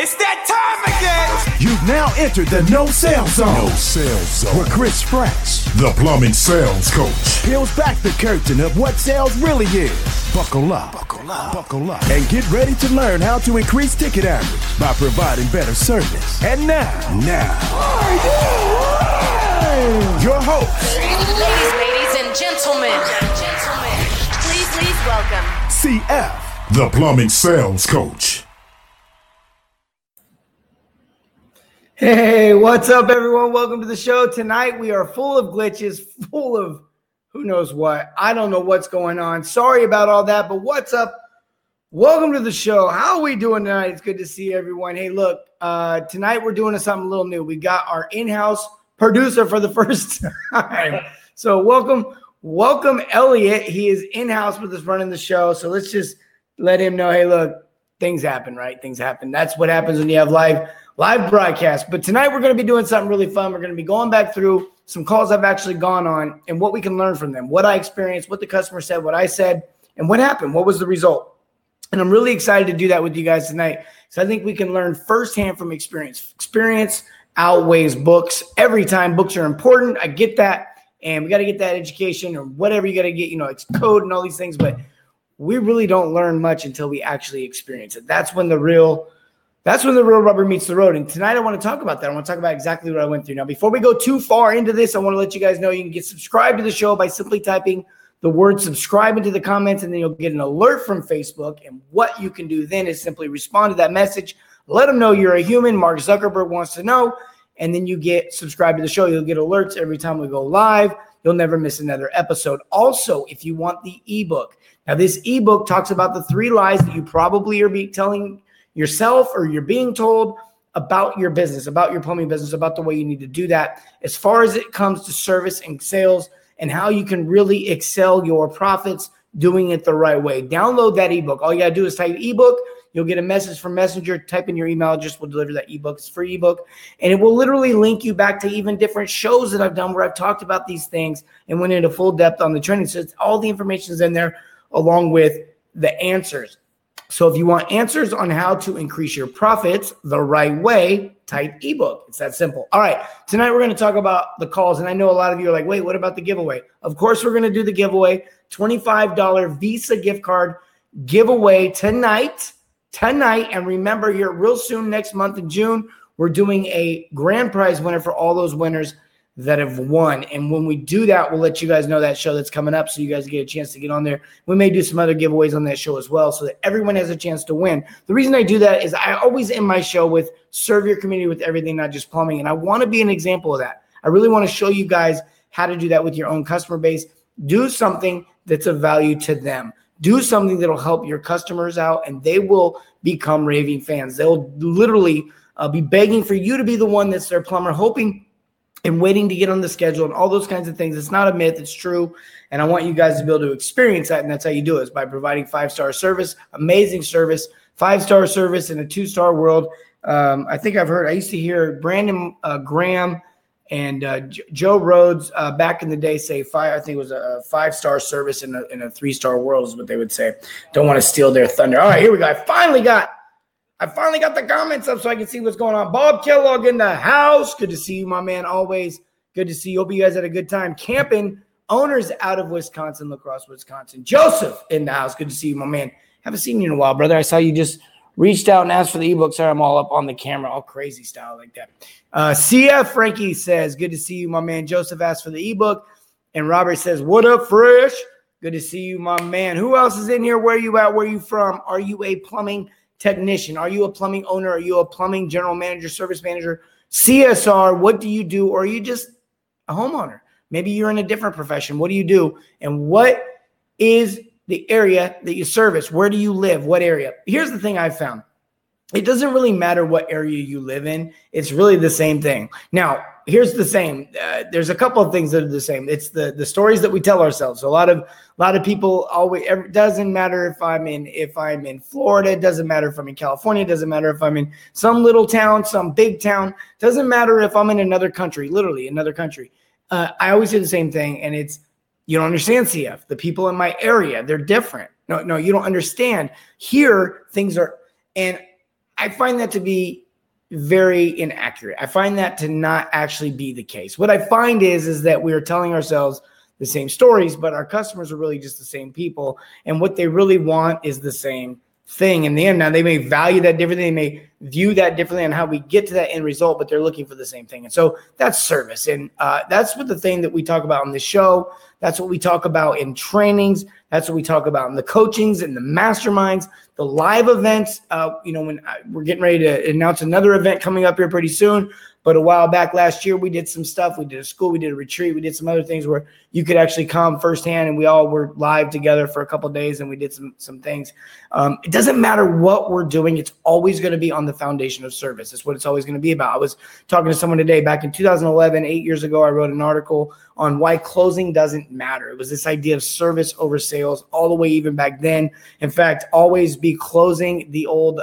It's that time again. You've now entered the No Sales Zone. No Sales Zone. Where Chris French, the plumbing sales coach, peels back the curtain of what sales really is. Buckle up, and get ready to learn how to increase ticket average by providing better service. And now, your host, ladies and gentlemen, please welcome CF, the plumbing sales coach. Hey, what's up, everyone? Welcome to the show. Tonight, we are full of glitches, full of who knows what. I don't know what's going on. Sorry about all that, but what's up? Welcome to the show. How are we doing tonight? It's good to see everyone. Hey, look, tonight we're doing something a little new. We got our in-house producer for the first time. So welcome, Elliot. He is in-house with us running the show. So let's just let him know, hey, look, things happen, right? Things happen. That's what happens when you have live broadcast. But tonight we're going to be doing something really fun. We're going to be going back through some calls I've actually gone on and what we can learn from them, what I experienced, what the customer said, what I said, and what happened, what was the result. And I'm really excited to do that with you guys tonight. So I think we can learn firsthand from experience. Experience outweighs books. Every time, books are important. I get that. And we got to get that education or whatever you got to get, it's code and all these things. But we really don't learn much until we actually experience it. That's when the real rubber meets the road. And tonight I want to talk about that. I want to talk about exactly what I went through. Now, before we go too far into this, I want to let you guys know you can get subscribed to the show by simply typing the word subscribe into the comments, and then you'll get an alert from Facebook. And what you can do then is simply respond to that message. Let them know you're a human. Mark Zuckerberg wants to know. And then you get subscribed to the show. You'll get alerts every time we go live. You'll never miss another episode. Also, if you want the ebook, now this ebook talks about the 3 lies that you probably are telling yourself or you're being told about your business, about your plumbing business, about the way you need to do that as far as it comes to service and sales and how you can really excel your profits doing it the right way. Download that ebook. All you got to do is type ebook. You'll get a message from Messenger. Type in your email address. We'll deliver that ebook. It's a free ebook. And it will literally link you back to even different shows that I've done where I've talked about these things and went into full depth on the training. So it's all the information is in there along with the answers. So if you want answers on how to increase your profits the right way, type ebook. It's that simple. All right. Tonight we're going to talk about the calls. And I know a lot of you are like, wait, what about the giveaway? Of course, we're going to do the giveaway. $25 Visa gift card giveaway tonight. And remember, here real soon next month in June, we're doing a grand prize winner for all those winners that have won. And when we do that, we'll let you guys know that show that's coming up so you guys get a chance to get on there. We may do some other giveaways on that show as well so that everyone has a chance to win. The reason I do that is I always end my show with serve your community with everything, not just plumbing. And I want to be an example of that. I really want to show you guys how to do that with your own customer base. Do something that's of value to them. Do something that'll help your customers out, and they will become raving fans. They'll literally be begging for you to be the one that's their plumber, hoping and waiting to get on the schedule and all those kinds of things. It's not a myth. It's true. And I want you guys to be able to experience that. And that's how you do it, is by providing 5-star service, amazing service, 5-star service in a 2-star world. I think I used to hear Brandon Graham and Joe Rhodes back in the day say I think it was a 5-star service in a 3-star world is what they would say. Don't want to steal their thunder. All right, here we go. I finally got the comments up so I can see what's going on. Bob Kellogg in the house. Good to see you, my man. Always good to see you. Hope you guys had a good time camping. Owners out of Wisconsin, La Crosse, Wisconsin. Joseph in the house. Good to see you, my man. Haven't seen you in a while, brother. I saw you just reached out and asked for the ebook. Sorry, I'm all up on the camera, all crazy style like that. CF Frankie says, good to see you, my man. Joseph asked for the ebook. And Robert says, what up, Fresh? Good to see you, my man. Who else is in here? Where are you at? Where are you from? Are you a plumbing technician? Are you a plumbing owner? Are you a plumbing general manager, service manager, CSR? What do you do? Or are you just a homeowner? Maybe you're in a different profession. What do you do? And what is the area that you service? Where do you live? What area? Here's the thing I've found. It doesn't really matter what area you live in. It's really the same thing. Now, here's the same. There's a couple of things that are the same. It's the stories that we tell ourselves. So a lot of people always. It doesn't matter if I'm in Florida. It doesn't matter if I'm in California. It doesn't matter if I'm in some little town, some big town. It doesn't matter if I'm in another country. Literally another country. I always say the same thing, and it's you don't understand, CF. The people in my area, they're different. No, you don't understand. Here, things are, and I find that to be very inaccurate. I find that to not actually be the case. What I find is that we are telling ourselves the same stories, but our customers are really just the same people. And what they really want is the same thing in the end. Now, they may value that differently. They may view that differently on how we get to that end result, but they're looking for the same thing. And so that's service. And that's what the thing that we talk about on the show. That's what we talk about in trainings. That's what we talk about in the coachings and the masterminds, the live events. When we're getting ready to announce another event coming up here pretty soon. But a while back last year, we did some stuff. We did a school, we did a retreat, we did some other things where you could actually come firsthand, and we all were live together for a couple of days, and we did some things. It doesn't matter what we're doing. It's always going to be on the foundation of service. That's what it's always going to be about. I was talking to someone today back in 2011, 8 years ago. I wrote an article on why closing doesn't matter. It was this idea of service over sales all the way even back then. In fact, always be closing, the old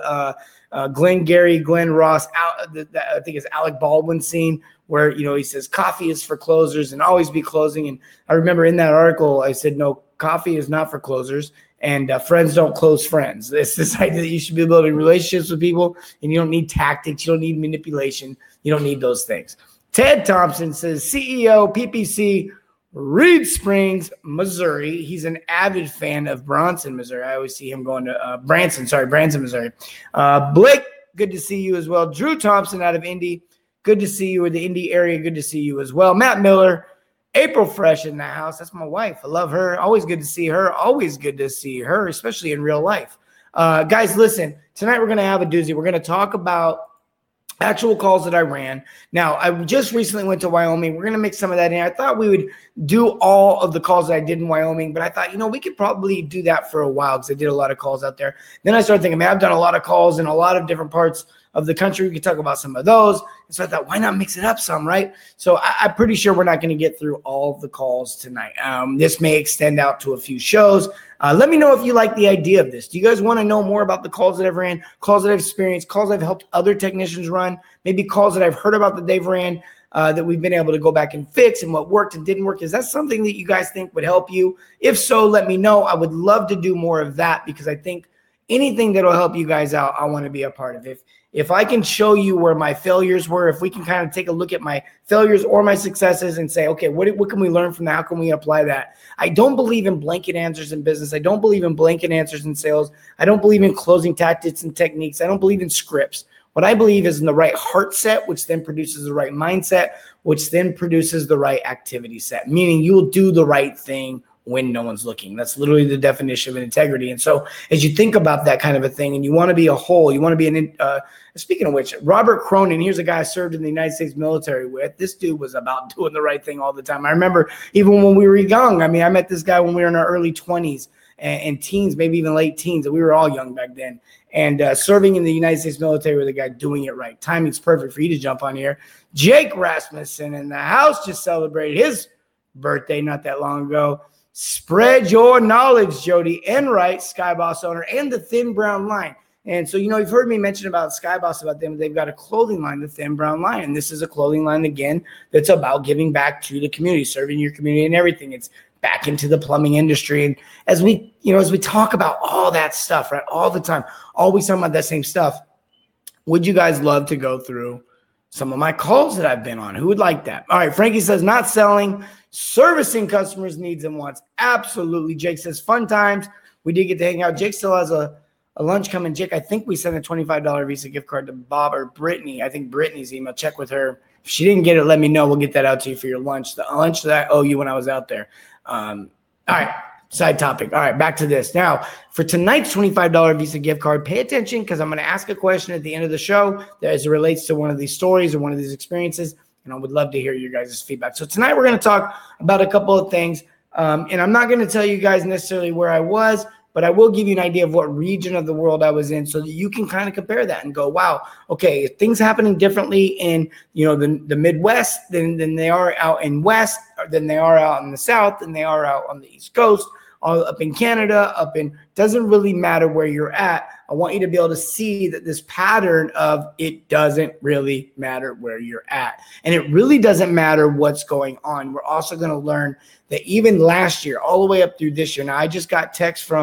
Glenn Ross, I think it's Alec Baldwin scene where, he says coffee is for closers and always be closing. And I remember in that article, I said, no, coffee is not for closers, and friends don't close friends. It's this idea that you should be building relationships with people, and you don't need tactics. You don't need manipulation. You don't need those things. Ted Thompson says, CEO, PPC, Reed Springs, Missouri. He's an avid fan of Branson, Missouri. I always see him going to Branson, Missouri. Blake, good to see you as well. Drew Thompson out of Indy, good to see you in the Indy area. Good to see you as well. Matt Miller, April Fresh in the house. That's my wife. I love her. Always good to see her. Always good to see her, especially in real life. Guys, listen, tonight we're going to have a doozy. We're going to talk about actual calls that I ran. Now, I just recently went to Wyoming. We're going to mix some of that in. I thought we would do all of the calls that I did in Wyoming, but I thought, we could probably do that for a while because I did a lot of calls out there. Then I started thinking, man, I've done a lot of calls in a lot of different parts of the country. We could talk about some of those. And so I thought, why not mix it up some, right? So I'm pretty sure we're not going to get through all of the calls tonight. This may extend out to a few shows. Let me know if you like the idea of this. Do you guys want to know more about the calls that I've ran, calls that I've experienced, calls I've helped other technicians run, maybe calls that I've heard about that they've ran that we've been able to go back and fix and what worked and didn't work? Is that something that you guys think would help you? If so, let me know. I would love to do more of that because I think anything that will help you guys out, I want to be a part of. If I can show you where my failures were, if we can kind of take a look at my failures or my successes and say, okay, what can we learn from that? How can we apply that? I don't believe in blanket answers in business. I don't believe in blanket answers in sales. I don't believe in closing tactics and techniques. I don't believe in scripts. What I believe is in the right heart set, which then produces the right mindset, which then produces the right activity set, meaning you'll do the right thing when no one's looking. That's literally the definition of integrity. And so as you think about that kind of a thing and you want to be a whole, you want to be speaking of which, Robert Cronin, here's a guy I served in the United States military with. This dude was about doing the right thing all the time. I remember even when we were young, I met this guy when we were in our early 20s and teens, maybe even late teens, and we were all young back then. And serving in the United States military with a guy doing it right. Timing's perfect for you to jump on here. Jake Rasmussen in the house just celebrated his birthday not that long ago. Spread your knowledge, Jody Enright, Skyboss owner, and the Thin Brown Line. And so, you've heard me mention about Skyboss, about them. They've got a clothing line, the Thin Brown Line. And this is a clothing line, again, that's about giving back to the community, serving your community and everything. It's back into the plumbing industry. And as we talk about all that stuff, right, all the time, always talking about that same stuff, would you guys love to go through some of my calls that I've been on? Who would like that? All right, Frankie says, not selling, servicing customers' needs and wants. Absolutely. Jake says, fun times. We did get to hang out. Jake still has a lunch coming. Jake, I think we sent a $25 Visa gift card to Bob or Brittany. I think Brittany's email. Check with her. If she didn't get it, let me know. We'll get that out to you for your lunch. The lunch that I owe you when I was out there. All right. Side topic. All right, back to this. Now, for tonight's $25 Visa gift card, pay attention because I'm going to ask a question at the end of the show that as it relates to one of these stories or one of these experiences, and I would love to hear your guys' feedback. So tonight we're going to talk about a couple of things, and I'm not going to tell you guys necessarily where I was, but I will give you an idea of what region of the world I was in so that you can kind of compare that and go, wow, okay, if things happening differently in, the Midwest than they are out in West, than they are out in the South, than they are out on the East Coast, all up in Canada, doesn't really matter where you're at. I want you to be able to see that this pattern of it doesn't really matter where you're at. And it really doesn't matter what's going on. We're also going to learn that even last year, all the way up through this year. Now, I just got text from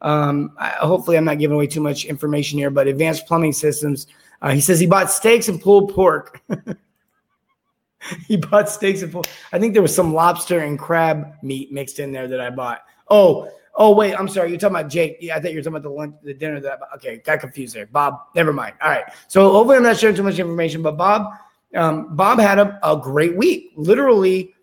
Hopefully I'm not giving away too much information here, but Advanced Plumbing Systems. He says he bought steaks and pulled pork. He bought steaks and pulled. I think there was some lobster and crab meat mixed in there that I bought. Oh, wait, I'm sorry. You're talking about Jake. Yeah, I thought you were talking about the dinner okay, got confused there. Bob, never mind. All right. So hopefully I'm not sharing too much information, but Bob had a great week. Literally,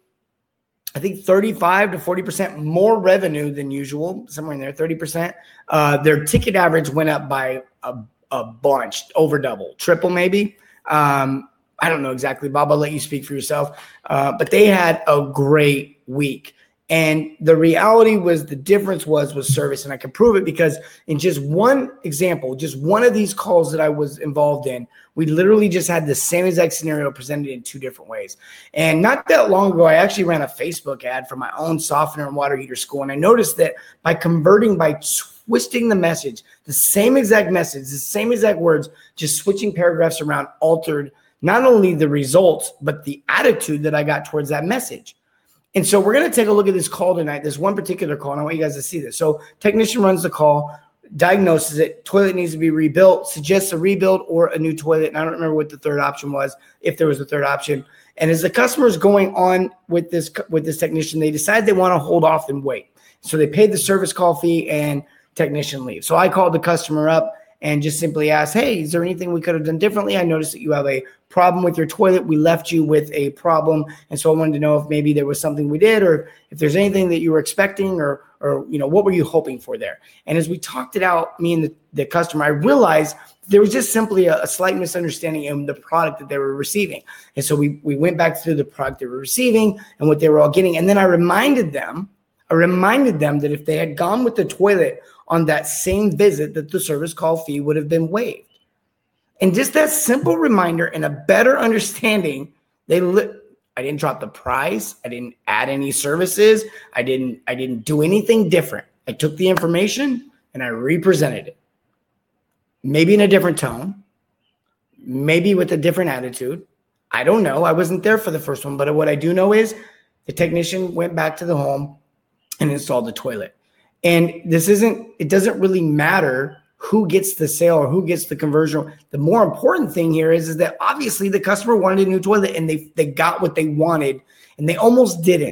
I think 35 to 40% more revenue than usual, somewhere in there, 30%. Their ticket average went up by a bunch, over double, triple maybe. I don't know exactly, Bob. I'll let you speak for yourself. But they had a great week. And the reality was the difference was service. And I can prove it because in just one example, just one of these calls that I was involved in, we literally just had the same exact scenario presented in two different ways. And not that long ago, I actually ran a Facebook ad for my own softener and water heater school. And I noticed that by twisting the message, the same exact message, the same exact words, just switching paragraphs around altered not only the results, but the attitude that I got towards that message. And so we're going to take a look at this call tonight, this one particular call, and I want you guys to see this. So technician runs the call, diagnoses it, toilet needs to be rebuilt, suggests a rebuild or a new toilet. And I don't remember what the third option was, if there was a third option. And as the customer is going on with this technician, they decide they want to hold off and wait. So they paid the service call fee and technician leaves. So I called the customer up and just simply asked, hey, is there anything we could have done differently? I noticed that you have a problem with your toilet. We left you with a problem. And so I wanted to know if maybe there was something we did or if there's anything that you were expecting or what were you hoping for there? And as we talked it out, me and the customer, I realized there was just simply a slight misunderstanding in the product that they were receiving. And so we went back through the product they were receiving and what they were all getting. And then I reminded them that if they had gone with the toilet on that same visit, that the service call fee would have been waived. And just that simple reminder and a better understanding, I didn't drop the price. I didn't add any services. I didn't do anything different. I took the information and I represented it. Maybe in a different tone, maybe with a different attitude. I don't know. I wasn't there for the first one, but what I do know is the technician went back to the home and installed the toilet. And it doesn't really matter who gets the sale or who gets the conversion. The more important thing here is that obviously the customer wanted a new toilet and they got what they wanted and they almost didn't.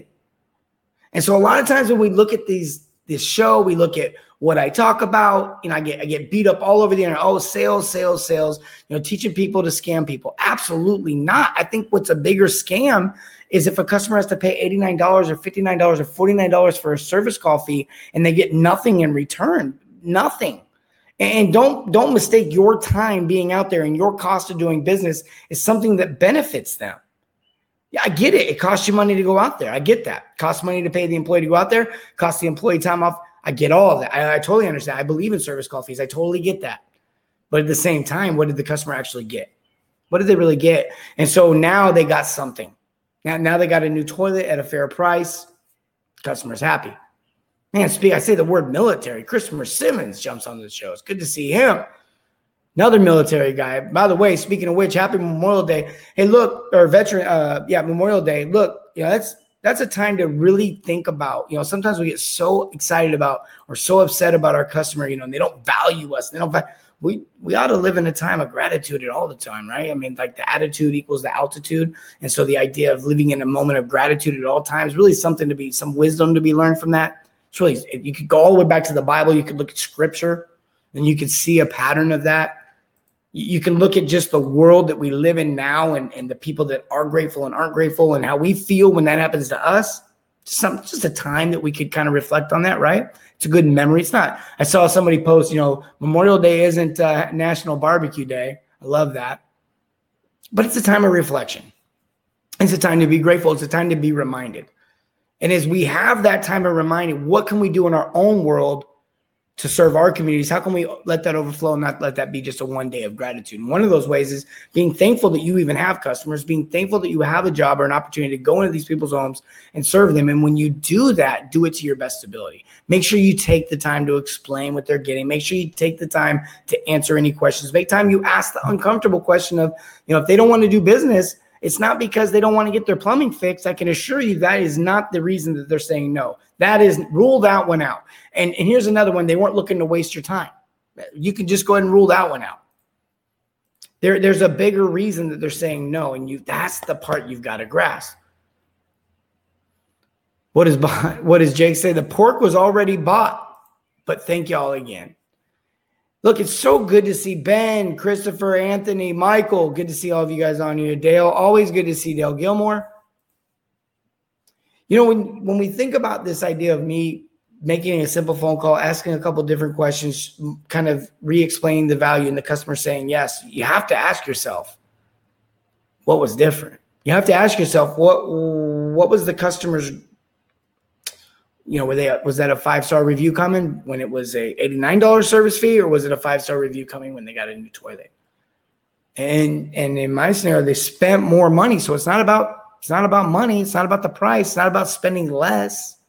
And so a lot of times when we look at this show, we look at what I talk about, I get beat up all over the internet. Oh, sales, teaching people to scam people. Absolutely not. I think what's a bigger scam is if a customer has to pay $89 or $59 or $49 for a service call fee and they get nothing in return, nothing. And don't mistake your time being out there and your cost of doing business is something that benefits them. Yeah, I get it. It costs you money to go out there. I get that. It costs money to pay the employee to go out there. Costs the employee time off. I get all of that. I totally understand. I believe in service call fees. I totally get that. But at the same time, what did the customer actually get? What did they really get? And so now they got something. Now they got a new toilet at a fair price. Customer's happy. Man, I say the word military. Christopher Simmons jumps on the show. It's good to see him. Another military guy. By the way, speaking of which, happy Memorial Day. Hey, look, or Memorial Day. Look, that's a time to really think about. Sometimes we get so excited about or so upset about our customer, and they don't value us. We ought to live in a time of gratitude all the time, right? I mean, like the attitude equals the altitude. And so the idea of living in a moment of gratitude at all times, really some wisdom to be learned from that. It's really, you could go all the way back to the Bible. You could look at scripture and you could see a pattern of that. You can look at just the world that we live in now and the people that are grateful and aren't grateful and how we feel when that happens to us. Just a time that we could kind of reflect on that, right? It's a good memory. It's not. I saw somebody post, Memorial Day isn't National Barbecue Day. I love that. But it's a time of reflection. It's a time to be grateful. It's a time to be reminded. And as we have that time of reminding, what can we do in our own world to serve our communities? How can we let that overflow and not let that be just a one day of gratitude? And one of those ways is being thankful that you even have customers, being thankful that you have a job or an opportunity to go into these people's homes and serve them. And when you do that, do it to your best ability. Make sure you take the time to explain what they're getting. Make sure you take the time to answer any questions. Make time you ask the uncomfortable question of, if they don't want to do business, it's not because they don't want to get their plumbing fixed. I can assure you that is not the reason that they're saying no. That is rule that one out. And here's another one. They weren't looking to waste your time. You can just go ahead and rule that one out. There's a bigger reason that they're saying no, and that's the part you've got to grasp. What does Jake say? The pork was already bought, but thank y'all again. Look, it's so good to see Ben, Christopher, Anthony, Michael. Good to see all of you guys on here. Dale, always good to see Dale Gilmore. You know, when we think about this idea of me making a simple phone call, asking a couple different questions, kind of re-explaining the value and the customer saying yes, you have to ask yourself, what was different? You have to ask yourself, what was the customer's, you know, was that a 5-star review coming when it was a $89 service fee, or was it a 5-star review coming when they got a new toilet? And in my scenario, they spent more money. So it's not about money. It's not about the price. It's not about spending less.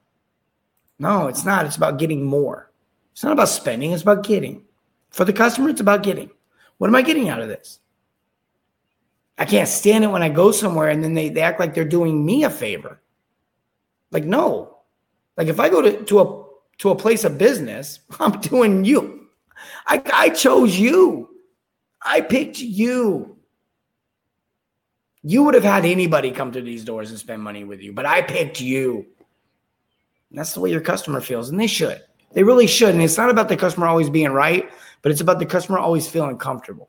No, it's not. It's about getting more. It's not about spending. It's about getting. For the customer, it's about getting. What am I getting out of this? I can't stand it when I go somewhere and then they act like they're doing me a favor. Like, no. Like if I go to a place of business, I'm doing you. I chose you. I picked you. You would have had anybody come through these doors and spend money with you, but I picked you. And that's the way your customer feels, and they should. They really should. And it's not about the customer always being right, but it's about the customer always feeling comfortable.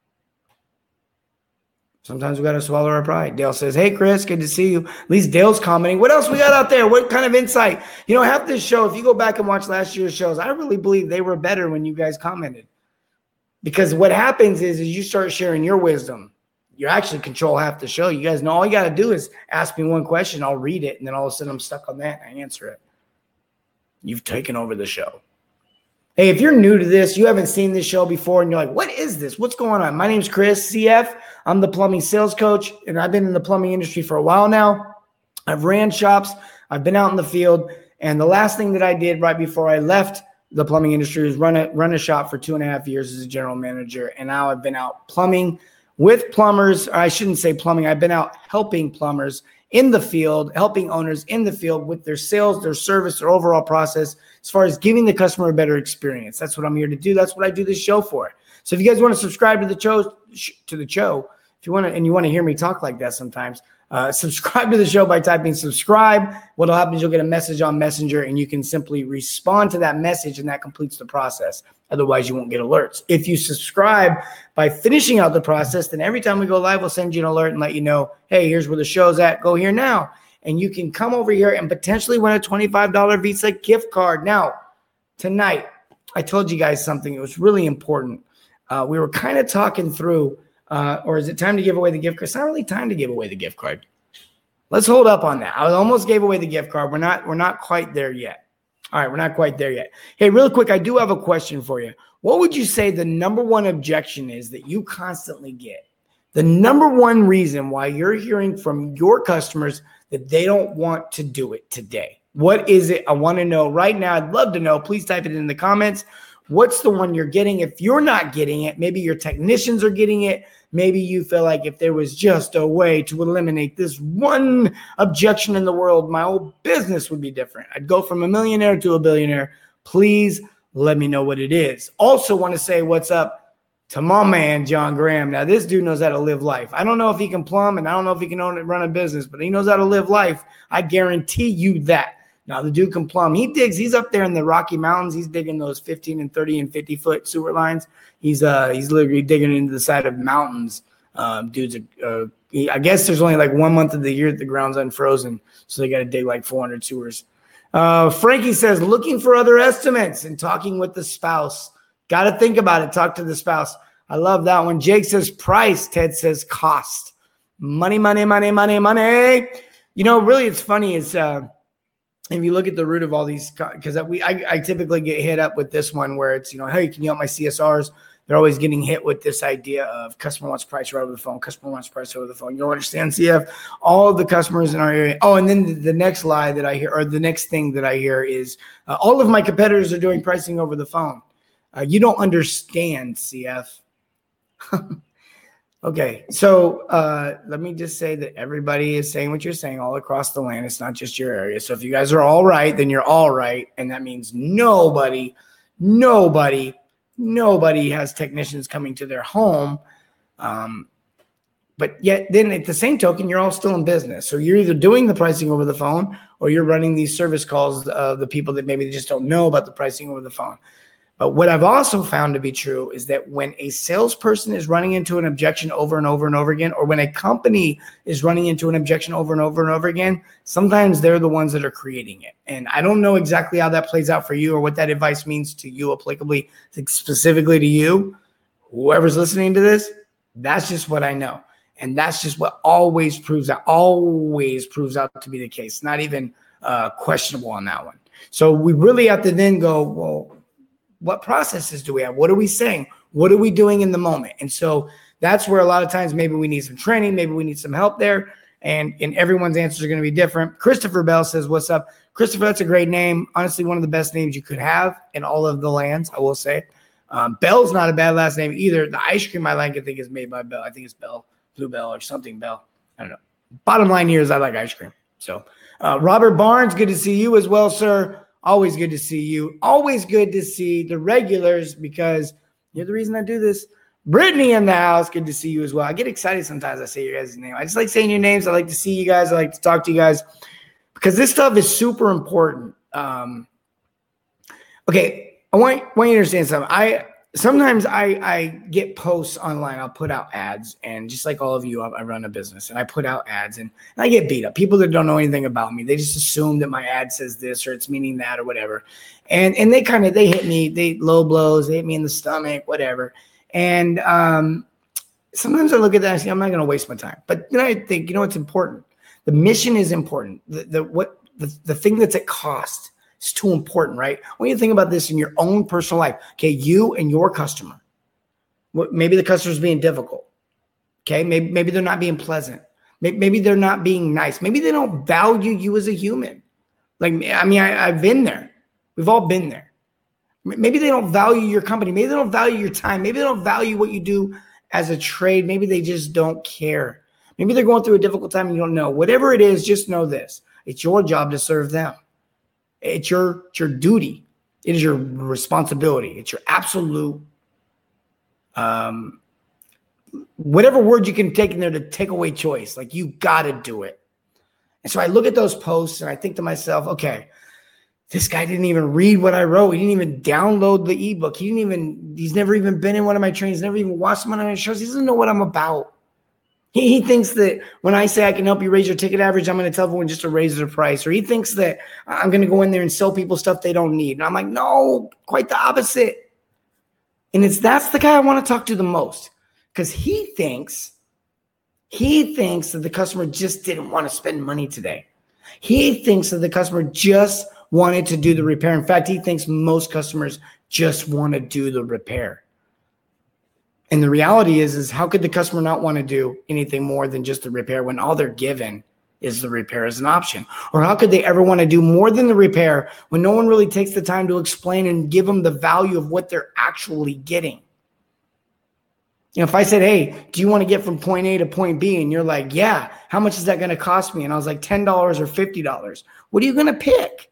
Sometimes we got to swallow our pride. Dale says, hey, Chris, good to see you. At least Dale's commenting. What else we got out there? What kind of insight? You know, half this show, if you go back and watch last year's shows, I really believe they were better when you guys commented. Because what happens is you start sharing your wisdom. You actually control half the show. You guys know all you got to do is ask me one question. I'll read it, and then all of a sudden I'm stuck on that and I answer it. You've taken over the show. Hey, if you're new to this, you haven't seen this show before, and you're like, what is this? What's going on? My name's Chris, CF. I'm the plumbing sales coach, and I've been in the plumbing industry for a while now. I've ran shops. I've been out in the field, and the last thing that I did right before I left the plumbing industry was run a shop for 2.5 years as a general manager, and now I've been out plumbing with plumbers. Or I shouldn't say plumbing. I've been out helping plumbers in the field, helping owners in the field with their sales, their service, their overall process, as far as giving the customer a better experience. That's what I'm here to do. That's what I do this show for. So if you guys want to subscribe to the show, if you want to, and you want to hear me talk like that sometimes, subscribe to the show by typing subscribe. What'll happen is you'll get a message on Messenger, and you can simply respond to that message, and that completes the process. Otherwise, you won't get alerts. If you subscribe by finishing out the process, then every time we go live, we'll send you an alert and let you know, hey, here's where the show's at. Go here now. And you can come over here and potentially win a $25 Visa gift card. Now, tonight, I told you guys something. It was really important. We were kind of talking through, or is it time to give away the gift card? It's not really time to give away the gift card. Let's hold up on that. I almost gave away the gift card. We're not quite there yet. All right, we're not quite there yet. Hey, real quick, I do have a question for you. What would you say the number one objection is that you constantly get? The number one reason why you're hearing from your customers that they don't want to do it today. What is it? I want to know right now. I'd love to know. Please type it in the comments. What's the one you're getting? If you're not getting it, maybe your technicians are getting it. Maybe you feel like if there was just a way to eliminate this one objection in the world, my whole business would be different. I'd go from a millionaire to a billionaire. Please let me know what it is. Also want to say what's up to my man, John Graham. Now, this dude knows how to live life. I don't know if he can plumb, and I don't know if he can run a business, but he knows how to live life. I guarantee you that. Now, the dude can plumb. He digs. He's up there in the Rocky Mountains. He's digging those 15 and 30 and 50-foot sewer lines. He's literally digging into the side of mountains. I guess there's only like 1 month of the year that the ground's unfrozen, so they got to dig like 400 sewers. Frankie says, looking for other estimates and talking with the spouse. Got to think about it. Talk to the spouse. I love that one. Jake says price. Ted says cost. Money, money, money, money, money. You know, really, it's funny is if you look at the root of all these, because I typically get hit up with this one where it's, you know, hey, can you help my CSRs? They're always getting hit with this idea of customer wants price right over the phone. Customer wants price over the phone. You don't understand, CF? All of the customers in our area. Oh, and then the next lie that I hear, or the next thing that I hear is all of my competitors are doing pricing over the phone. You don't understand, CF. Okay, so let me just say that everybody is saying what you're saying all across the land. It's not just your area. So if you guys are all right, then you're all right. And that means nobody has technicians coming to their home. But yet then at the same token, you're all still in business. So you're either doing the pricing over the phone or you're running these service calls of the people that maybe just don't know about the pricing over the phone. But what I've also found to be true is that when a salesperson is running into an objection over and over and over again, or when a company is running into an objection over and over and over again, sometimes they're the ones that are creating it. And I don't know exactly how that plays out for you or what that advice means to you applicably, specifically to you. Whoever's listening to this, that's just what I know. And that's just what always proves out to be the case. Not even questionable on that one. So we really have to then go, well, what processes do we have? What are we saying? What are we doing in the moment? And so that's where a lot of times maybe we need some training. Maybe we need some help there. And everyone's answers are going to be different. Christopher Bell says, what's up? Christopher, that's a great name. Honestly, one of the best names you could have in all of the lands, I will say. Bell's not a bad last name either. The ice cream I like, I think, is made by Bell. I think it's Bell, Blue Bell or something Bell. I don't know. Bottom line here is I like ice cream. So Robert Barnes, good to see you as well, sir. Always good to see you. Always good to see the regulars because you're the reason I do this. Brittany in the house. Good to see you as well. I get excited sometimes I say your guys' name. I just like saying your names. I like to see you guys. I like to talk to you guys because this stuff is super important. Okay, I want you to understand something. Sometimes I get posts online. I'll put out ads, and just like all of you, I run a business, and I put out ads, and I get beat up. People that don't know anything about me, they just assume that my ad says this or it's meaning that or whatever, and they hit me. They low blows. They hit me in the stomach, whatever. And sometimes I look at that and I say, I'm not going to waste my time. But then I think, it's important. The mission is important. The thing that's at cost. It's too important, right? When you think about this in your own personal life, okay, you and your customer, maybe the customer's being difficult, okay? Maybe they're not being pleasant. Maybe they're not being nice. Maybe they don't value you as a human. I've been there. We've all been there. Maybe they don't value your company. Maybe they don't value your time. Maybe they don't value what you do as a trade. Maybe they just don't care. Maybe they're going through a difficult time and you don't know. Whatever it is, just know this. It's your job to serve them. It's your duty. It is your responsibility. It's your absolute, whatever word you can take in there to take away choice. Like you got to do it. And so I look at those posts and I think to myself, okay, this guy didn't even read what I wrote. He didn't even download the ebook. He's never even been in one of my trainings, never even watched one of my shows. He doesn't know what I'm about. He thinks that when I say I can help you raise your ticket average, I'm going to tell everyone just to raise their price. Or he thinks that I'm going to go in there and sell people stuff they don't need. And I'm like, no, quite the opposite. And that's the guy I want to talk to the most because he thinks that the customer just didn't want to spend money today. He thinks that the customer just wanted to do the repair. In fact, he thinks most customers just want to do the repair. And the reality is how could the customer not want to do anything more than just the repair when all they're given is the repair as an option? Or how could they ever want to do more than the repair when no one really takes the time to explain and give them the value of what they're actually getting? If I said, hey, do you want to get from point A to point B? And you're like, yeah, how much is that going to cost me? And I was like, $10 or $50. What are you going to pick?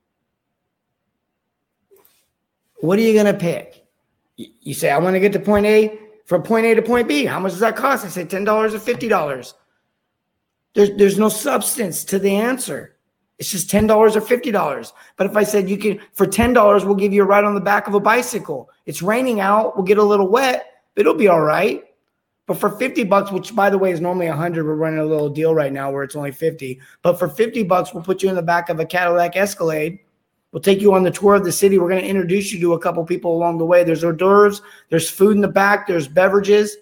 What are you going to pick? You say, I want to get to point A. From point A to point B, how much does that cost? I say $10 or $50. There's no substance to the answer. It's just $10 or $50. But if I said you can, for $10, we'll give you a ride on the back of a bicycle. It's raining out. We'll get a little wet, but it'll be all right. But for $50, which by the way is normally $100, we're running a little deal right now where it's only $50. But for $50, we'll put you in the back of a Cadillac Escalade. We'll take you on the tour of the city. We're going to introduce you to a couple people along the way. There's hors d'oeuvres. There's food in the back. There's beverages.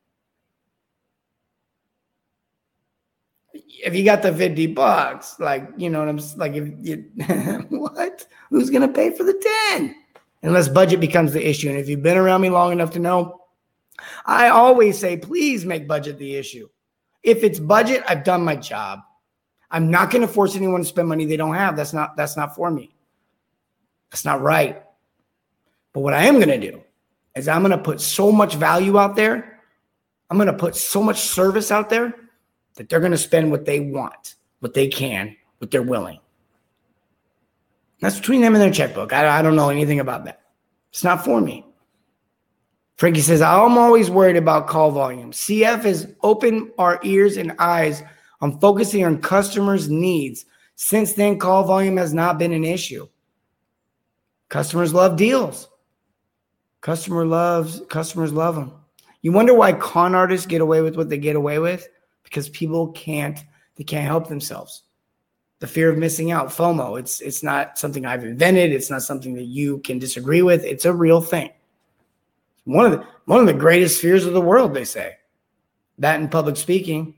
If you got the $50, like, you know what I'm like, if you, what? Who's going to pay for the 10? Unless budget becomes the issue. And if you've been around me long enough to know, I always say, please make budget the issue. If it's budget, I've done my job. I'm not going to force anyone to spend money they don't have. That's not for me. That's not right. But what I am going to do is I'm going to put so much value out there. I'm going to put so much service out there that they're going to spend what they want, what they can, what they're willing. That's between them and their checkbook. I don't know anything about that. It's not for me. Frankie says, I'm always worried about call volume. CF has opened our ears and eyes on focusing on customers' needs. Since then, call volume has not been an issue. Customers love deals. Customers love them. You wonder why con artists get away with what they get away with? Because people can't help themselves. The fear of missing out, FOMO. It's not something I've invented. It's not something that you can disagree with. It's a real thing. One of the greatest fears of the world, they say. That and public speaking.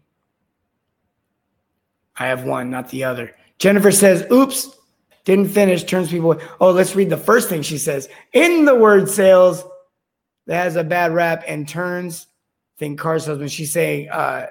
I have one, not the other. Jennifer says, oops, didn't finish, turns people away. Oh, let's read the first thing she says. In the word sales, that has a bad rap and turns, think car salesman. She's saying,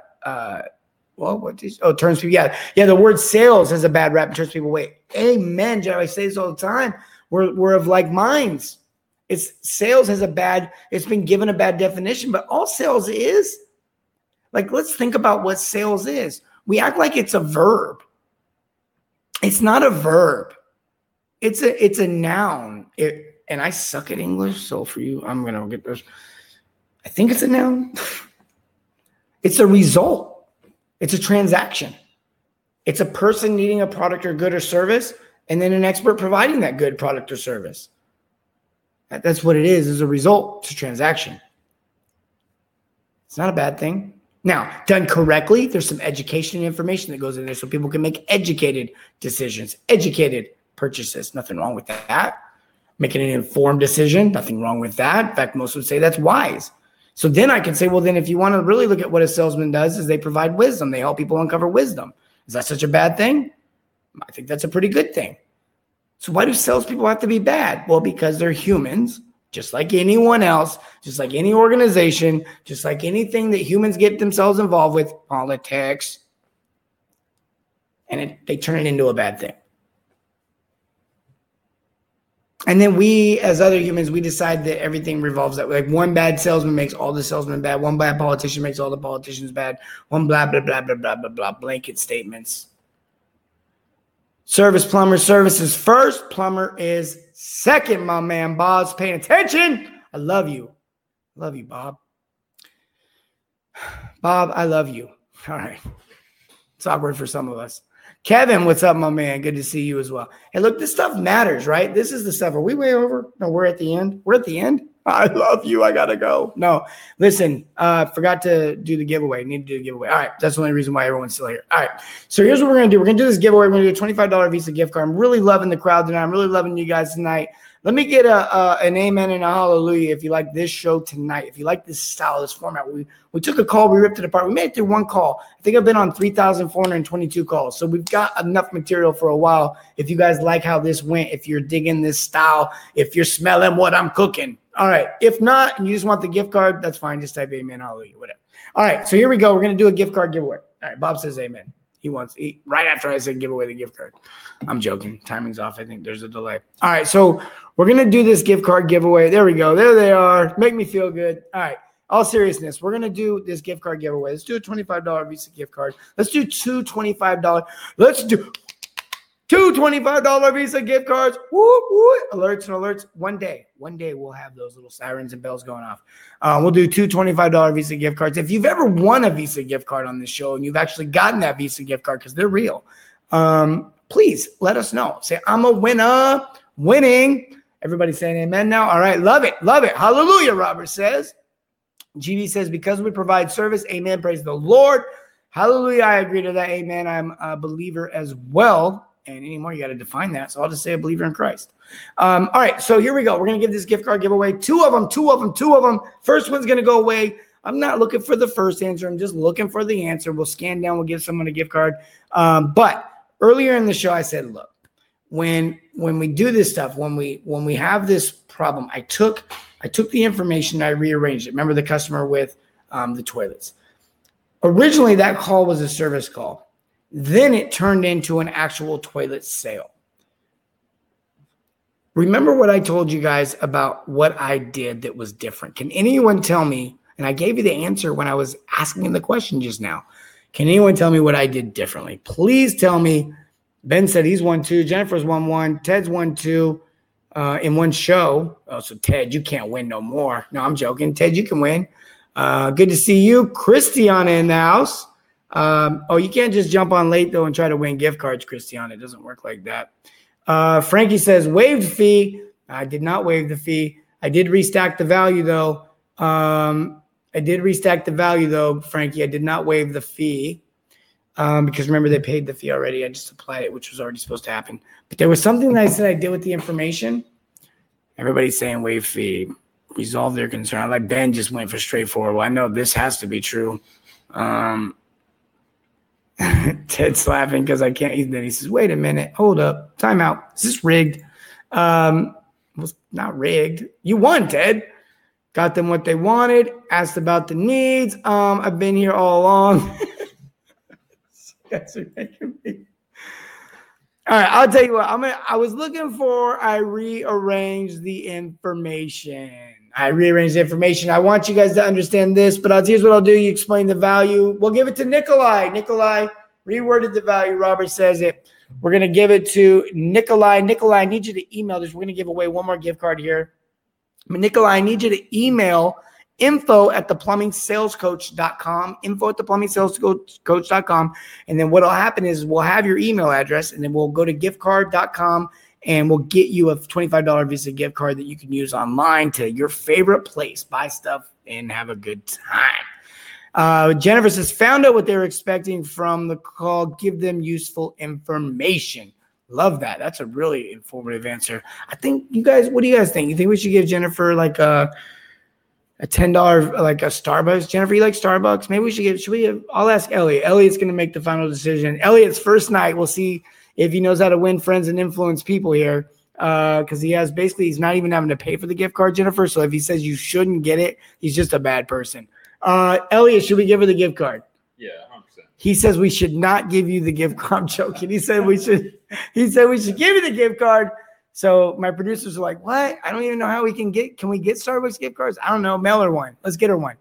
turns people. Yeah, the word sales has a bad rap and turns people away. Amen, Jeff. I say this all the time. We're of like minds. Sales has it's been given a bad definition, but all sales is, like, let's think about what sales is. We act like it's a verb. It's not a verb. It's a noun. And I suck at English, so for you, I'm going to get this. I think it's a noun. It's a result. It's a transaction. It's a person needing a product or good or service, and then an expert providing that good product or service. That's what it is a result. It's a transaction. It's not a bad thing. Now, done correctly, there's some education and information that goes in there so people can make educated decisions, educated purchases. Nothing wrong with that. Making an informed decision, nothing wrong with that. In fact, most would say that's wise. So then I can say, well, then if you want to really look at what a salesman does is they provide wisdom. They help people uncover wisdom. Is that such a bad thing? I think that's a pretty good thing. So why do salespeople have to be bad? Well, because they're humans, just like anyone else, just like any organization, just like anything that humans get themselves involved with, politics, and they turn it into a bad thing. And then we, as other humans, we decide that everything revolves that way. Like one bad salesman makes all the salesmen bad. One bad politician makes all the politicians bad. One blah, blah, blah, blah, blah, blah, blah, blanket statements. Service plumber, service is first. Plumber is second, my man. Bob's paying attention. I love you. Love you, Bob. Bob, I love you. All right. It's awkward for some of us. Kevin, what's up, my man? Good to see you as well. Hey, look, this stuff matters, right? This is the stuff. Are we way over? No, we're at the end. We're at the end. I love you. I got to go. No, listen, forgot to do the giveaway. Need to do the giveaway. All right. That's the only reason why everyone's still here. All right. So here's what we're going to do. We're going to do this giveaway. We're going to do a $25 Visa gift card. I'm really loving the crowd tonight. I'm really loving you guys tonight. Let me get an amen and a hallelujah if you like this show tonight, if you like this style, this format. We took a call, we ripped it apart. We made it through one call. I think I've been on 3,422 calls. So we've got enough material for a while. If you guys like how this went, if you're digging this style, if you're smelling what I'm cooking. All right. If not, and you just want the gift card, that's fine. Just type amen, hallelujah, whatever. All right. So here we go. We're going to do a gift card giveaway. All right. Bob says amen. Right after I said give away the gift card. I'm joking. Timing's off. I think there's a delay. All right. So we're going to do this gift card giveaway. There we go. There they are. Make me feel good. All right. All seriousness, we're going to do this gift card giveaway. Let's do a $25 Visa gift card. Let's do two $25. Let's do two $25 Visa gift cards. Whoop, whoop. Alerts and alerts. One day we'll have those little sirens and bells going off. We'll do two $25 Visa gift cards. If you've ever won a Visa gift card on this show and you've actually gotten that Visa gift card because they're real, please let us know. Say, I'm a winner. Winning. Everybody saying amen now. All right. Love it. Love it. Hallelujah, Robert says. GB says, because we provide service, amen, praise the Lord. Hallelujah, I agree to that, amen. I'm a believer as well. And anymore, you got to define that. So I'll just say a believer in Christ. All right, so here we go. We're going to give this gift card giveaway. Two of them. First one's going to go away. I'm not looking for the first answer. I'm just looking for the answer. We'll scan down. We'll give someone a gift card. But earlier in the show, I said, look, when we do this stuff, when we have this problem, I took the information, I rearranged it. Remember the customer with the toilets. Originally, that call was a service call. Then it turned into an actual toilet sale. Remember what I told you guys about what I did that was different? Can anyone tell me, And I gave you the answer when I was asking the question just now. Can anyone tell me what I did differently? Please tell me. Ben said he's won 2. Jennifer's won 1. Ted's won 2 in one show. Oh, so Ted, you can't win no more. No, I'm joking. Ted, you can win. Good to see you. Christiana in the house. You can't just jump on late, though, and try to win gift cards, Christiana. It doesn't work like that. Frankie says, waived fee. I did not waive the fee. I did restack the value, though. Frankie. I did not waive the fee because, remember, they paid the fee already. I just applied it, which was already supposed to happen. But there was something that I said I did with the information. Everybody's saying waive fee. Resolve their concern. Like Ben just went for straightforward. Well, I know this has to be true. Ted's laughing because I can't. Then he says, wait a minute. Hold up. Time out. Is this rigged? Was not rigged. You won, Ted. Got them what they wanted. Asked about the needs. I've been here all along. Guys are making me. All right, I'll tell you what. I was looking for. I rearranged the information. I want you guys to understand this, but here's what I'll do. You explain the value. We'll give it to Nikolai. Nikolai reworded the value. Robert says it. We're going to give it to Nikolai. Nikolai, I need you to email this. We're going to give away one more gift card here. Nikolai, I need you to email info@theplumbingsalescoach.com, info@theplumbingsalescoach.com. And then what'll happen is we'll have your email address, and then we'll go to giftcard.com, and we'll get you a $25 Visa gift card that you can use online to your favorite place. Buy stuff and have a good time. Jennifer says, found out what they were expecting from the call. Give them useful information. Love that. That's a really informative answer. I think you guys, what do you guys think? You think we should give Jennifer like a $10, like a Starbucks? Jennifer, you like Starbucks? Maybe I'll ask Elliot. Elliot's going to make the final decision. Elliot's first night. We'll see if he knows how to win friends and influence people here. Because he's not even having to pay for the gift card, Jennifer. So if he says you shouldn't get it, he's just a bad person. Elliot, should we give her the gift card? Yeah, 100%. He says we should not give you the gift card. I'm joking. He said we should give you the gift card. So my producers are like, what? I don't even know how can we get Starbucks gift cards? I don't know. Mail her one. Let's get her one.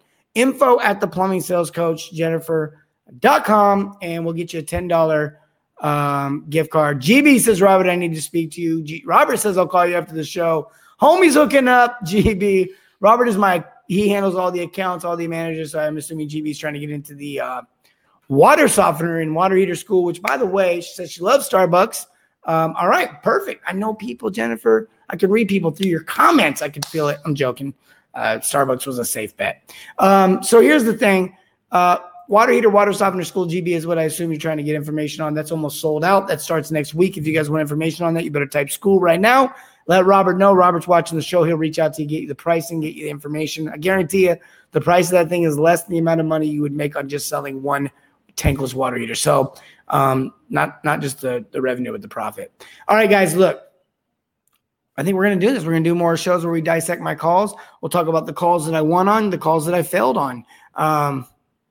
info@theplumbingsalescoach.Jennifer.com, and we'll get you a $10 gift card. GB says, Robert, I need to speak to you. Robert says, I'll call you after the show. Homie's hooking up. GB. Robert is he handles all the accounts, all the managers. So I'm assuming GB's trying to get into the water softener and water heater school, which, by the way, she says she loves Starbucks. All right, perfect. I know people, Jennifer. I can read people through your comments. I can feel it. I'm joking. Starbucks was a safe bet. So here's the thing. Water heater, water softener school, GB is what I assume you're trying to get information on. That's almost sold out. That starts next week. If you guys want information on that, you better type school right now. Let Robert know. Robert's watching the show. He'll reach out to you, get you the pricing, get you the information. I guarantee you the price of that thing is less than the amount of money you would make on just selling one tankless water heater. So not just the revenue, but the profit. All right, guys, look. I think we're going to do this. We're going to do more shows where we dissect my calls. We'll talk about the calls that I won on, the calls that I failed on. I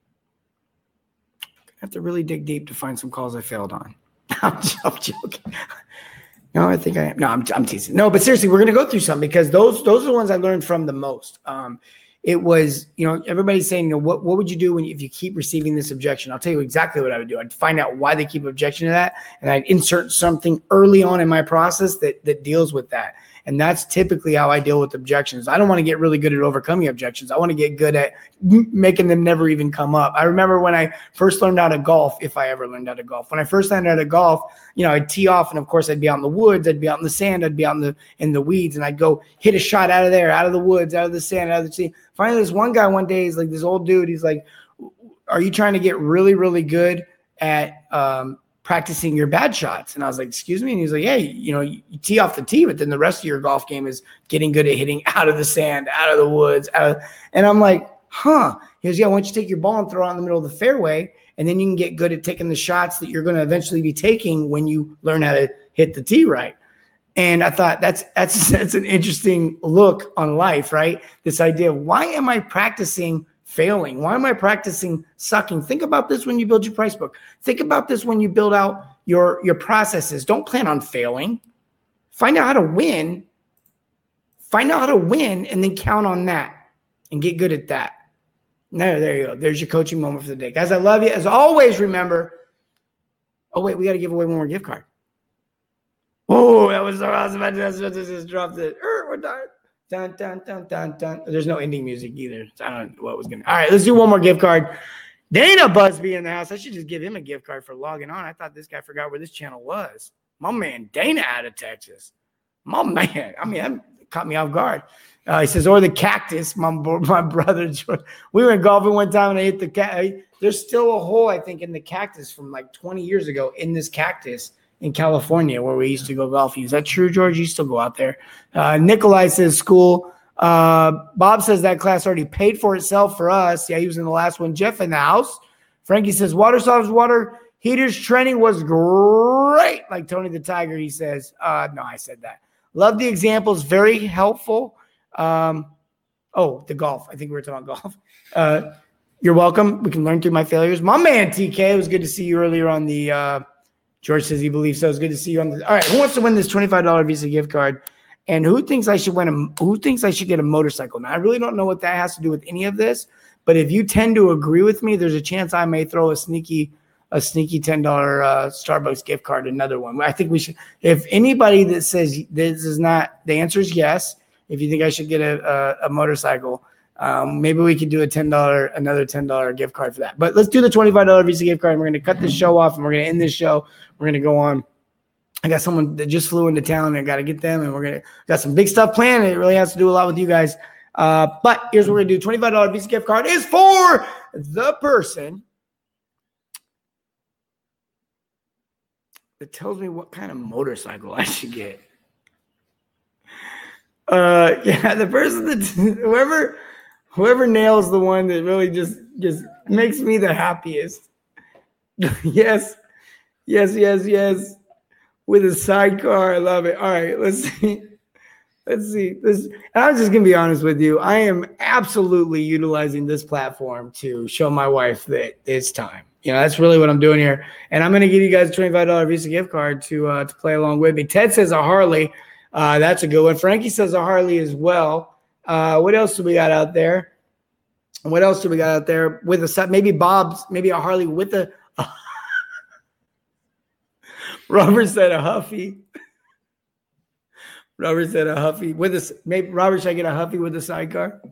have to really dig deep to find some calls I failed on. I'm joking. No, I think I am. No, I'm teasing. No, but seriously, we're going to go through some because those are the ones I learned from the most. It was, everybody's saying, what would you do if you keep receiving this objection? I'll tell you exactly what I would do. I'd find out why they keep objection to that, and I'd insert something early on in my process that deals with that. And that's typically how I deal with objections. I don't want to get really good at overcoming objections. I want to get good at making them never even come up. I remember when I first learned how to golf, if I ever learned how to golf. When I first learned how to golf, I'd tee off, and of course I'd be out in the woods, I'd be out in the sand, I'd be out in the weeds, and I'd go hit a shot out of there, out of the woods, out of the sand, out of the sea. Finally, this one guy one day, he's like, this old dude, he's like, are you trying to get really, really good at practicing your bad shots? And I was like, excuse me? And he's like, yeah, you tee off the tee, but then the rest of your golf game is getting good at hitting out of the sand, out of the woods. And I'm like, huh. He goes, yeah, why don't you take your ball and throw it in the middle of the fairway, and then you can get good at taking the shots that you're going to eventually be taking when you learn how to hit the tee right. And I thought that's an interesting look on life, right? This idea of why am I practicing failing? Why am I practicing sucking? Think about this when you build your price book. Think about this when you build out your processes. Don't plan on failing. Find out how to win. Find out how to win and then count on that and get good at that. No, there you go. There's your coaching moment for the day. Guys, I love you. As always, remember. Oh, wait, we got to give away one more gift card. Oh, that was so awesome. I just dropped it. We're done. Dun, dun, dun, dun, dun. There's no ending music either. So I don't know what was going to. All right, let's do one more gift card. Dana Busby in the house. I should just give him a gift card for logging on. I thought this guy forgot where this channel was. My man, Dana out of Texas. My man. I mean, that caught me off guard. He says, or the cactus. My brother, we went golfing one time and I hit the cactus. There's still a hole, I think, in the cactus from like 20 years ago in this cactus in California where we used to go golfing. Is that true, George? You still go out there. Nikolai says school. Bob says that class already paid for itself for us. Yeah, he was in the last one. Jeff in the house. Frankie says water softeners, water heaters training was great. Like Tony the Tiger, he says. No, I said that. Love the examples. Very helpful. The golf. I think we were talking about golf. You're welcome. We can learn through my failures. My man, TK, it was good to see you earlier on the George says he believes so. It's good to see you on the. All right, who wants to win this $25 Visa gift card? And who thinks I should who thinks I should get a motorcycle? Now, I really don't know what that has to do with any of this, but if you tend to agree with me, there's a chance I may throw a sneaky $10 Starbucks gift card, another one. I think we should. If anybody that says this is not, the answer is yes. If you think I should get a motorcycle, maybe we could do another $10 gift card for that. But let's do the $25 Visa gift card. And we're going to cut this show off and we're going to end this show. We're going to go on. I got someone that just flew into town and I got to get them. And got some big stuff planned. It really has to do a lot with you guys. But here's what we're going to do. $25 Visa gift card is for the person that tells me what kind of motorcycle I should get. The person that whoever nails the one that really just makes me the happiest. Yes. With a sidecar. I love it. All right, let's see. This, I'm just going to be honest with you. I am absolutely utilizing this platform to show my wife that it's time. That's really what I'm doing here. And I'm going to give you guys a $25 Visa gift card to play along with me. Ted says a Harley. That's a good one. Frankie says a Harley as well. What else do we got out there? With maybe a Harley with a Robert said a Huffy. Robert said a Huffy with a maybe Robert, should I get a Huffy with a sidecar?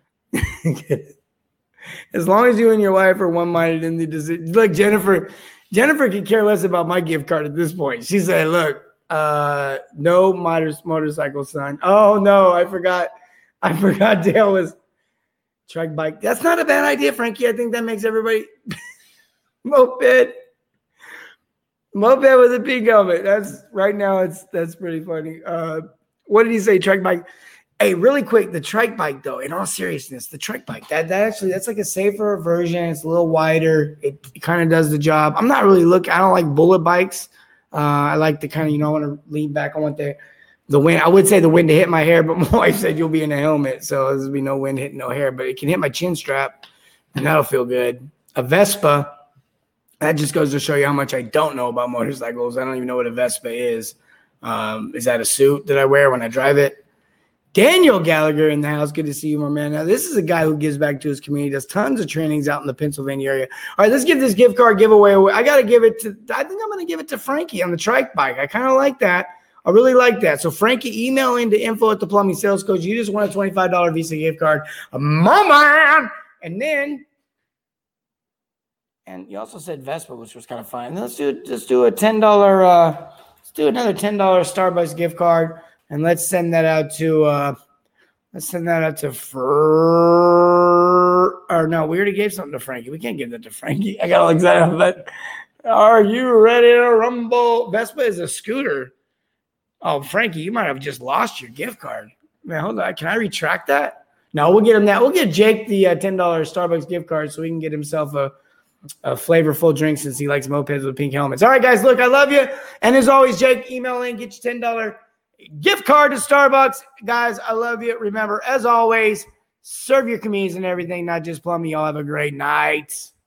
As long as you and your wife are one-minded in the decision. Look, Jennifer could care less about my gift card at this point. She said, look, no motorcycle, son. Oh no, I forgot Dale was trike bike. That's not a bad idea, Frankie. I think that makes everybody moped with a pink helmet. That's pretty funny. What did he say? Trike bike. Hey, really quick, the trike bike though, in all seriousness, the trike bike, that's like a safer version. It's a little wider. It kind of does the job. I'm not really I don't like bullet bikes. I like the kind of, I want to lean back. I want the wind. I would say the wind to hit my hair, but my wife said you'll be in a helmet, so there'll be no wind hitting no hair, but it can hit my chin strap, and that'll feel good. A Vespa, that just goes to show you how much I don't know about motorcycles. I don't even know what a Vespa is. Is that a suit that I wear when I drive it? Daniel Gallagher in the house. Good to see you, my man. Now, this is a guy who gives back to his community, does tons of trainings out in the Pennsylvania area. All right, let's give this gift card giveaway away. I think I'm going to give it to Frankie on the trike bike. I kind of like that. I really like that. So, Frankie, email into info@theplumbing-sales-coach. You just won a $25 Visa gift card. My man! And then, and you also said Vespa, which was kind of fun. Let's do a $10, let's do another $10 Starbucks gift card. And let's send that out to or no, we already gave something to Frankie. We can't give that to Frankie. I got all excited. But are you ready to rumble? Vespa is a scooter. Oh, Frankie, you might have just lost your gift card. Man, hold on. Can I retract that? No, we'll get him that. We'll get Jake the $10 Starbucks gift card so he can get himself a flavorful drink since he likes mopeds with pink helmets. All right, guys, look, I love you. And as always, Jake, email in, get your $10 gift card to Starbucks. Guys, I love you. Remember, as always, serve your comedians and everything, not just plumbing. Y'all have a great night.